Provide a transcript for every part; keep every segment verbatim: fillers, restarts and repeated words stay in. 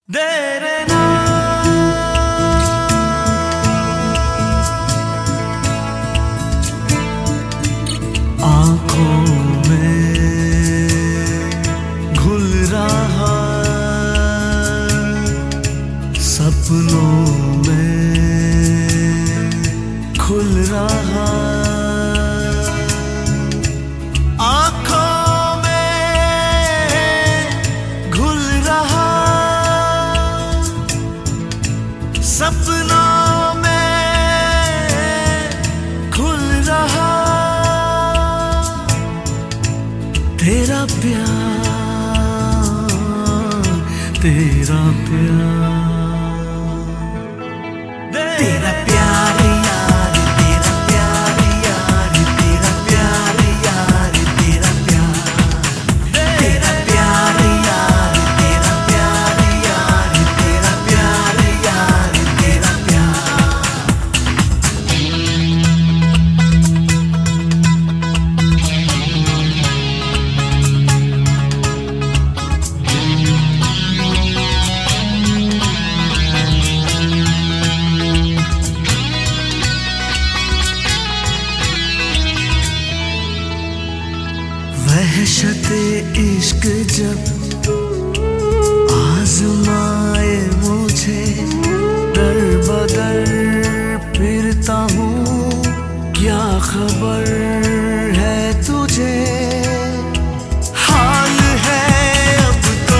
तेरे ना आँखों में घुल रहा, सपनों में खुल रहा, आँखों में घुल रहा, सपनों में खुल रहा, तेरा प्यार, तेरा प्यार, तेरा प्यार यार, तेरा प्यार यार, तेरा प्यार यार, तेरा प्यार, तेरा प्यार यार, तेरा प्यार यार, तेरा प्यार यार, तेरा प्यार। वहशते इश्क जब आजमाए मुझे, दर बदर फिरता हूँ, क्या खबर है तुझे, हाल है अब तो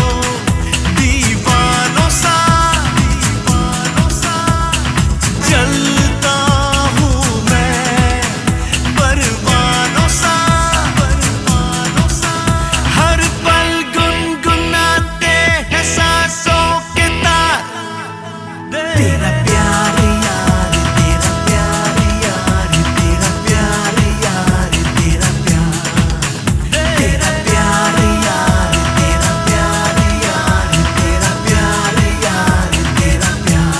दीवानों सा, दीवानों सा चलता हूँ मैं, परवानों सा, परवानों सा हर पल गुनगुनाते हैं सांसों के तार। तेरा प्यार यार, तेरा प्यार यार, तेरा प्यार यार, तेरा प्यार, तेरा प्यार यार, तेरा प्यार यार, तेरा प्यार यार, तेरा प्यार।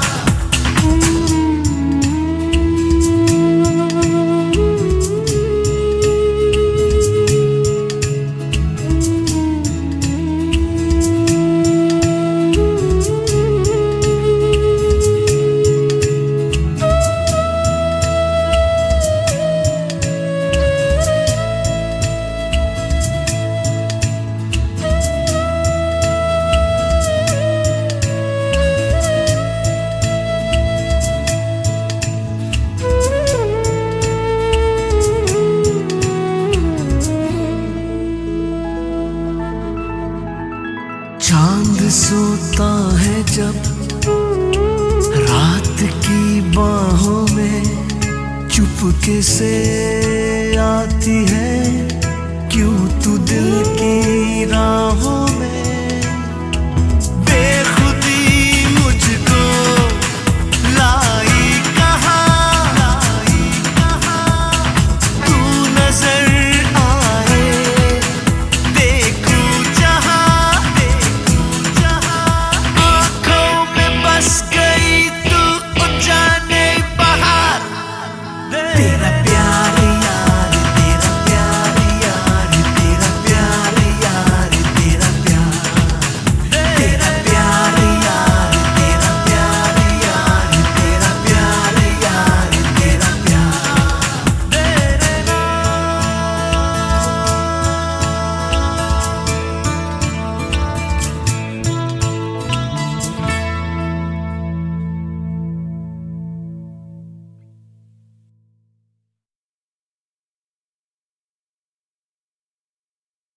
चांद सोता है जब रात की बाहों में, चुपके से आती है क्यों तू दिल की राहों